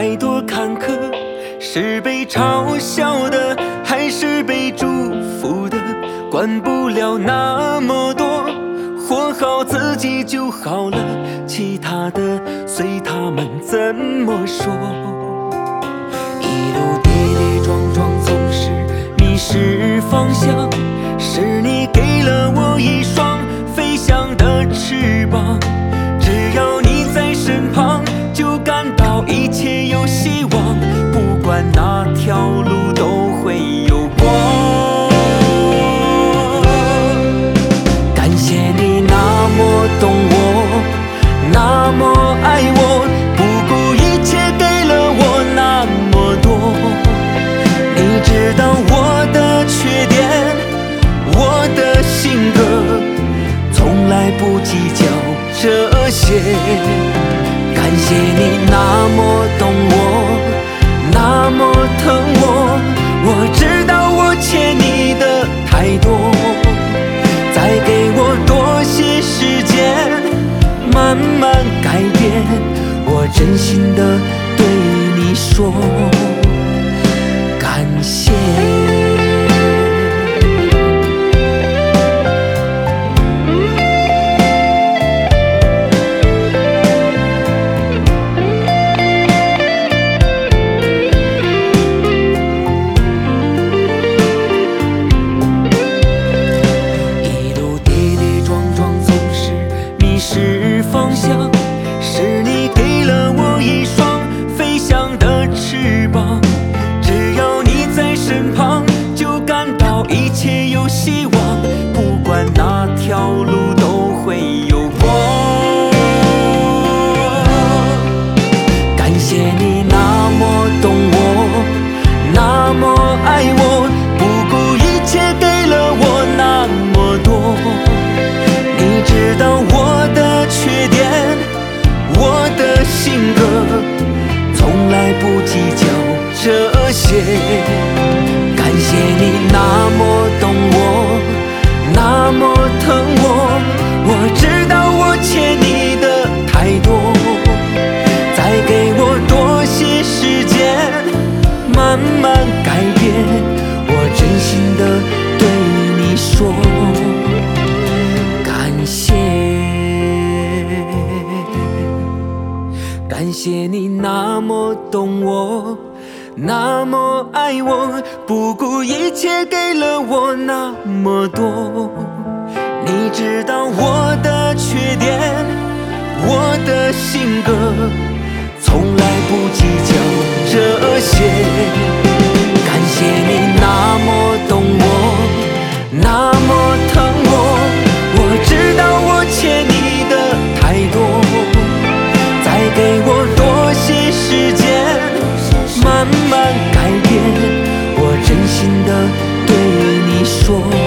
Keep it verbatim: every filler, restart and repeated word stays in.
太多坎坷，是被嘲笑的，还是被祝福的？管不了那么多，活好自己就好了，其他的随他们怎么说。一路跌跌撞撞，总是迷失方向，是你给了我一双飞翔的翅膀，只要你在身旁，就感到一切有希望，不管哪条路都会有光。感谢你那么懂我，那么爱我，不顾一切给了我那么多。你知道我的缺点，我的性格，从来不计较这些。感谢你那么懂我，那么疼我，我知道我欠你的太多，再给我多些时间，慢慢改变。我真心的对你说，感谢。方向，是你给了我一双飞翔的翅膀，只要你在身旁，就感到一切有希望，不管哪条路都会有光。感谢你那么懂我，那么爱我，不顾一切给了我那么多。你知道我的缺点，我的性格，从来不计较这些。感谢你那么懂我，那么疼我，我知道我欠你的太多，再给我多些时间，慢慢改变。我真心的对你说，感谢。感谢你那么懂我，那么爱我，不顾一切给了我那么多。你知道我的缺点，我的性格，从来不计较这些。感谢你那么懂我，那么疼我，我知道我欠你的太多，再给我多些时间，慢慢改变。我真心的对你说。